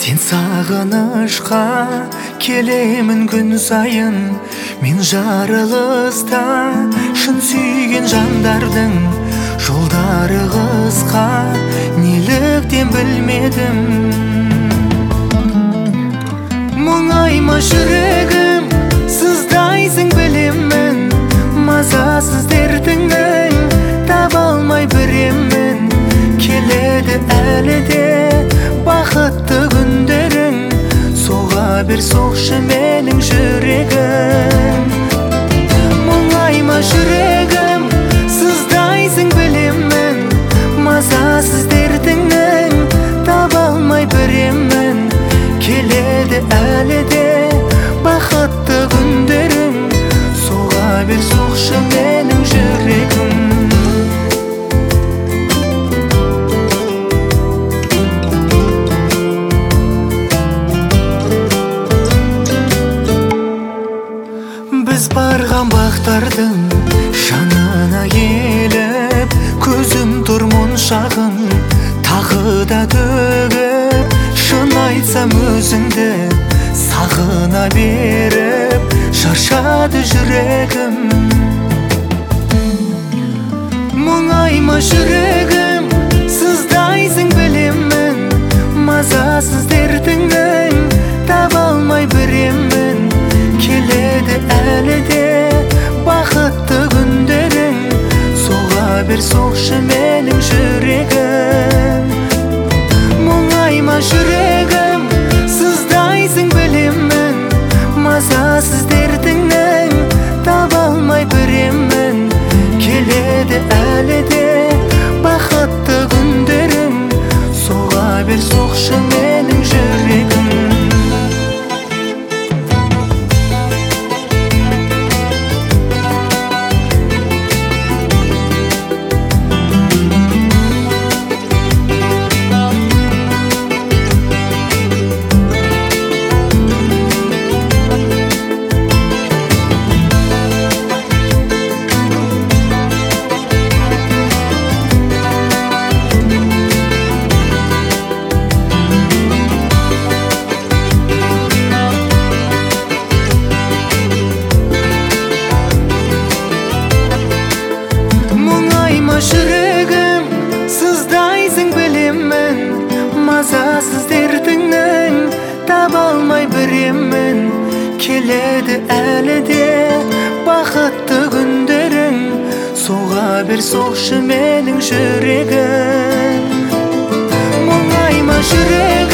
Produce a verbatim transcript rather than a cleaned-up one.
Сен сағынышқа келемін күн сайын. Мен жарылыста шын сүйген жандардың жолдары қысқа, неліктен білмедім. Мұңайма жүрегім, сыздайсың білемін. Мазасыз дертіңнің таба алмай біремін. Келеді әлі де бақытты күндерің, соға бер соқшы менің жүрегім. Мұңайма жүрегім, сыздайсың білемін. Мазасыз дертіңнің таба алмай біремін. Келеді әлі де бақытты күндерің, соға бер соқшы менің жүрегім. Біз барған бақтардың жанына келіп, көзім тұр мұншағын тағы да төгіп. Шын айтсам өзіңді сағына беріп, шаршады жүрегім. Мұңайма жүрегім, сыздайсың білемін. Мазасыз дертіңнің таба алмай біремін. Келеді әлі де бақытты күндерің, соға бер соқшы менің жүрегім. Мұңайма жүрегім, сыздайсың білемін. Мазасыз дертіңнің таба алмай біремін. Келеді әлі де бақытты күндерің, соға бер соқшы менің жүрегім. Жүрегім, сыздайсың білемін. Мазасыз дертіңнің таба алмай біремін. Келеді әлі де бақытты күндерің, соға бер соқшы менің жүрегім. Мұңайма жүрегім,